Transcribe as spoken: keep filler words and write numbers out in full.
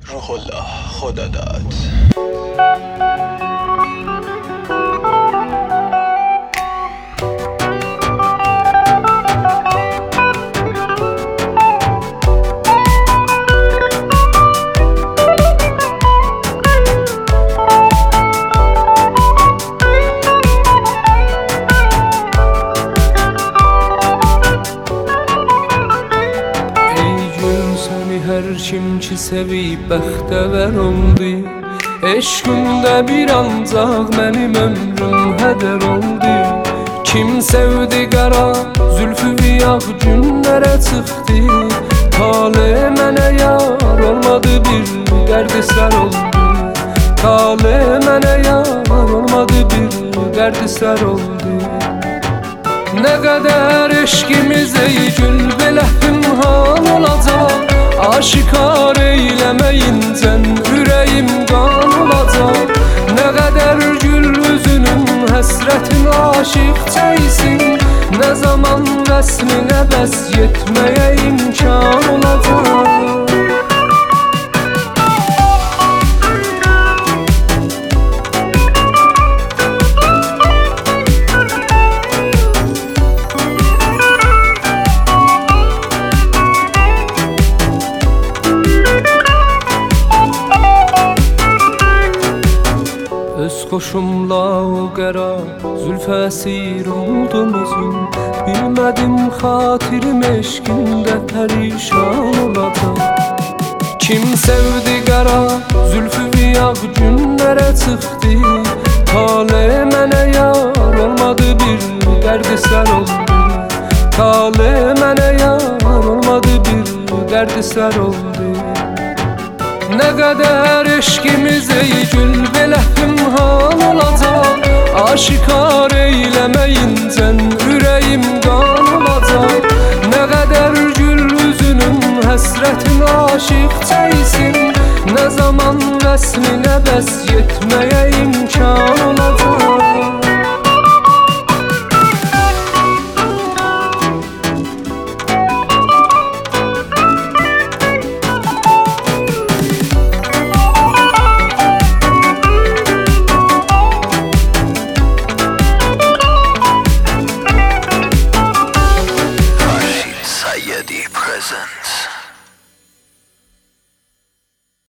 روح الله خدا داد. Her kim ki sevib bəxtəvər oldu, eşqimdə bir ancaq mənim ömrüm hədər oldu. Kim sevdi qara zülfü yağ günlərə çıxdı, tale mənə yar olmadı bir dərdisər oldu. Tale mənə yar olmadı bir dərdisər oldu. Nə qədər eşqimiz ey gül belə pünhan olacaq, aşikar eyləməyincən ürəyim qan olacaq. Nə qədər gül üzünün həsrətin aşiq çəksin, nə zaman rəsminə bəs yetməyə imkan olacaq. Öz xoşumla o qəra zülfə əsir oldum özüm, bilmədim xatirim eşqində pərişan olacaq. Kim sevdi qara zülfü yağ günlərə çıxdı, tale mənə yar olmadı bir dərdisər oldu. Tale mənə yar olmadı bir dərdisər oldu. Nə qədər eşqimiz ey gül belə pünhan olacaq, aşikar eyləməyincən ürəyim qan olacaq. Nə qədər gül üzünün həsrətin aşiq çəksin, nə zaman rəsminə bəs yetməyə imkan olacaq.